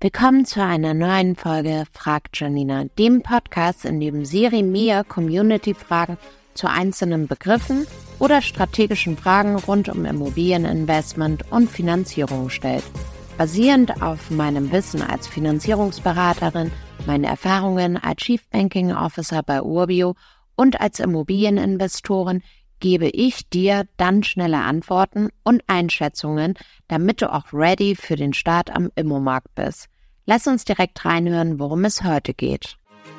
Willkommen zu einer neuen Folge Fragt Janina, dem Podcast, in dem Siri mir Community-Fragen zu einzelnen Begriffen oder strategischen Fragen rund um Immobilieninvestment und Finanzierung stellt. Basierend auf meinem Wissen als Finanzierungsberaterin, meinen Erfahrungen als Chief Banking Officer bei Urbio und als Immobilieninvestorin gebe ich dir dann schnelle Antworten und Einschätzungen, damit du auch ready für den Start am Immomarkt bist. Lass uns direkt reinhören, worum es heute geht.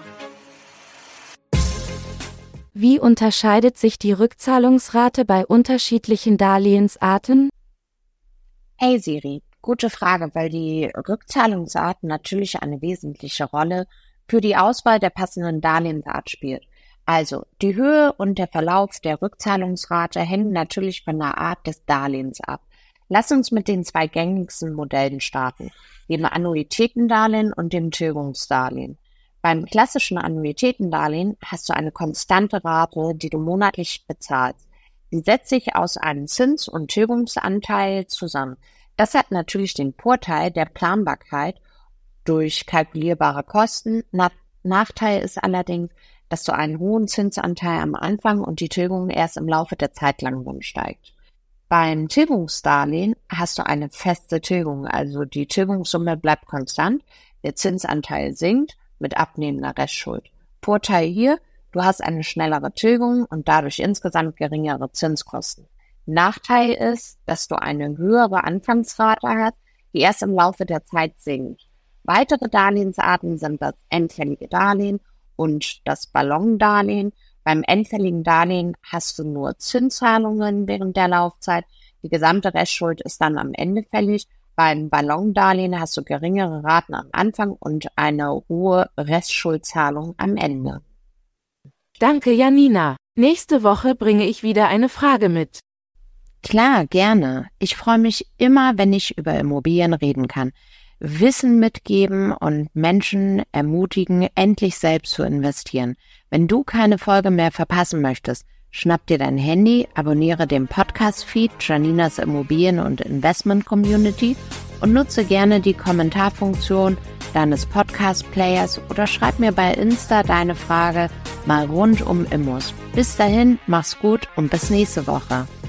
Wie unterscheidet sich die Rückzahlungsrate bei unterschiedlichen Darlehensarten? Hey Siri, gute Frage, weil die Rückzahlungsart natürlich eine wesentliche Rolle für die Auswahl der passenden Darlehensart spielt. Also, die Höhe und der Verlauf der Rückzahlungsrate hängen natürlich von der Art des Darlehens ab. Lass uns mit den zwei gängigsten Modellen starten, dem Annuitätendarlehen und dem Tilgungsdarlehen. Beim klassischen Annuitätendarlehen hast du eine konstante Rate, die du monatlich bezahlst. Sie setzt sich aus einem Zins- und Tilgungsanteil zusammen. Das hat natürlich den Vorteil der Planbarkeit durch kalkulierbare Kosten. Nachteil ist allerdings, dass du einen hohen Zinsanteil am Anfang und die Tilgung erst im Laufe der Zeit langsam steigt. Beim Tilgungsdarlehen hast du eine feste Tilgung, also die Tilgungssumme bleibt konstant, der Zinsanteil sinkt mit abnehmender Restschuld. Vorteil hier, du hast eine schnellere Tilgung und dadurch insgesamt geringere Zinskosten. Nachteil ist, dass du eine höhere Anfangsrate hast, die erst im Laufe der Zeit sinkt. Weitere Darlehensarten sind das endfällige Darlehen und das Ballondarlehen. Beim endfälligen Darlehen hast du nur Zinszahlungen während der Laufzeit. Die gesamte Restschuld ist dann am Ende fällig. Beim Ballondarlehen hast du geringere Raten am Anfang und eine hohe Restschuldzahlung am Ende. Danke, Janina. Nächste Woche bringe ich wieder eine Frage mit. Klar, gerne. Ich freue mich immer, wenn ich über Immobilien reden kann. Wissen mitgeben und Menschen ermutigen, endlich selbst zu investieren. Wenn du keine Folge mehr verpassen möchtest, schnapp dir dein Handy, abonniere den Podcast-Feed Janinas Immobilien- und Investment-Community und nutze gerne die Kommentarfunktion deines Podcast-Players oder schreib mir bei Insta deine Frage mal rund um Immos. Bis dahin, mach's gut und bis nächste Woche.